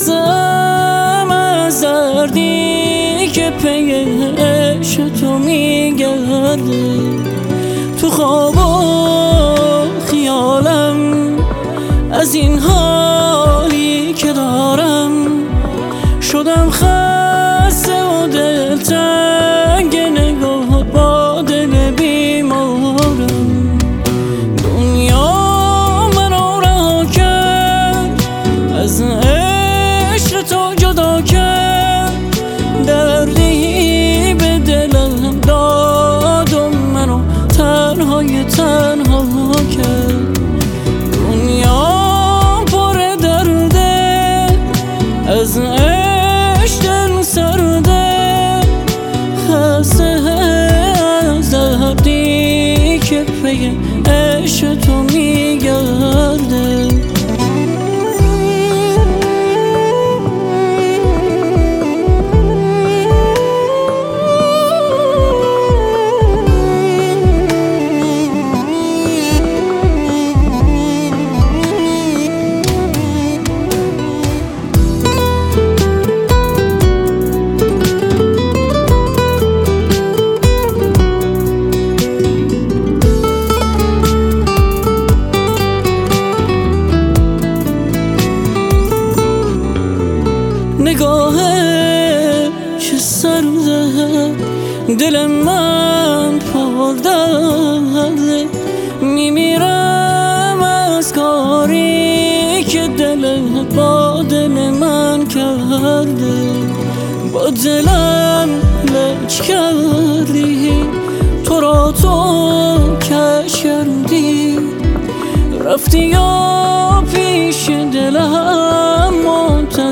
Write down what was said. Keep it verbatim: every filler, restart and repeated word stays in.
خستم از دردی که پی عشق تو میگرده. تو خواب و خیالم از این حالی که دارم شدم خسته و دلتنگ نگاه با دل بیمارم. دنیا منو رها کرد از عشق تو جدا کرد، دردی به دلم داد و منو تنهای تنها کرد. دنیا پر درده از عشق دل سرده، خسته از دردی که پی عشق تو میگرده. نگاهش سرده دل من پر درده، میمیرم از کاری که دلت با دل من کرده. با دلم لج کردی، تو را تو کش کردی، رفتی یا پیش دلم